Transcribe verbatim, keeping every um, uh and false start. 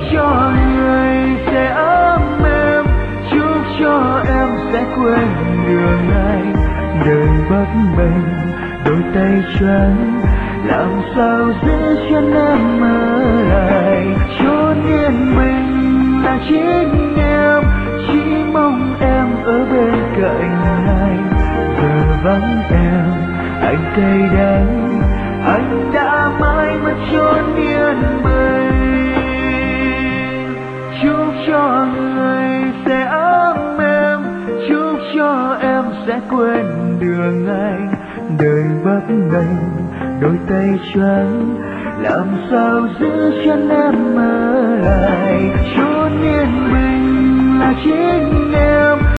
cho người sẽ ấm em, chúc cho em sẽ quên đường anh. Đời bấp bênh đôi tay trắng, làm sao giữ chân em ở lại. Chốn yên bình là chính em, chỉ mong em ở bên cạnh anh. Giờ vắng em anh cay đắng, anh đã mãi mất chốn yên bình. Chúc cho người sẽ ấm em, chúc cho em sẽ quên đường anh. Đời bấp bênh đôi tay trắng, làm sao giữ chân em ở lại. Chốn yên bình là chính em,